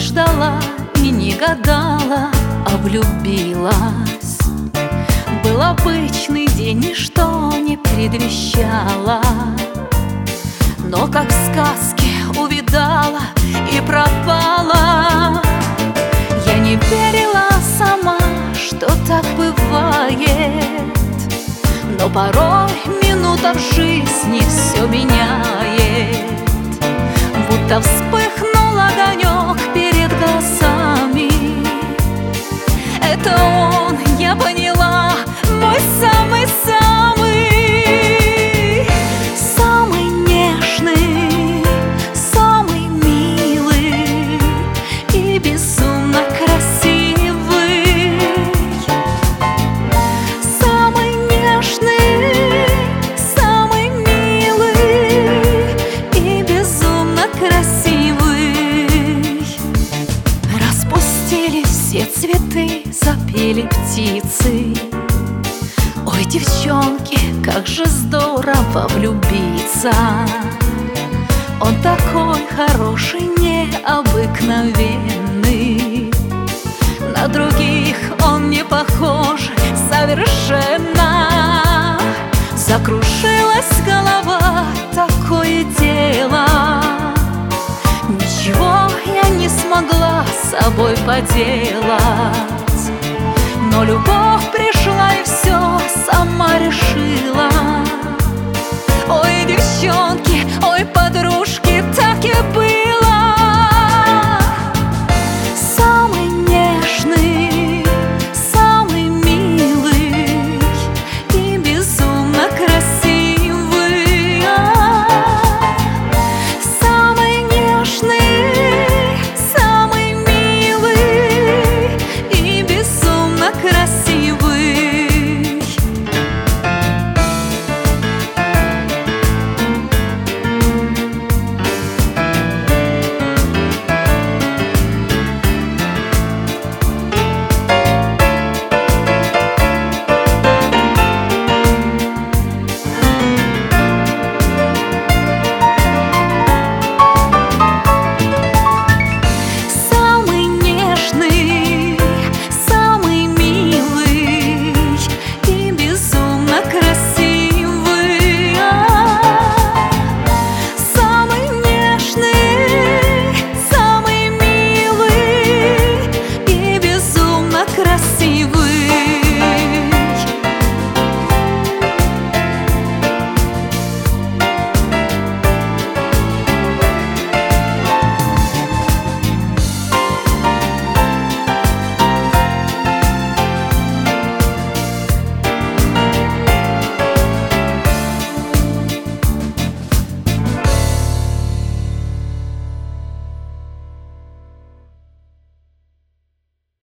ждала и не гадала, а влюбилась. Был обычный день, ничто не предвещало, но как в сказке увидала и пропала. Я не верила сама, что так бывает, но порой минута в жизни все меняет. Будто вспыхнул огонек перед глазами. Это он, я поняла, мой самый-самый, самый нежный, самый милый и безумно красивый. Самый нежный, самый милый и безумно красивый. Распустились все цветы, запели птицы. Ой, девчонки, как же здорово влюбиться. Он такой хороший, необыкновенный. На других он не похож совершенно. Закружилась голова, такое дело. Ничего я не смогла с собой поделать, но любовь пришла и все сама решила. Ой, девчонки, ой, подружки, так и было.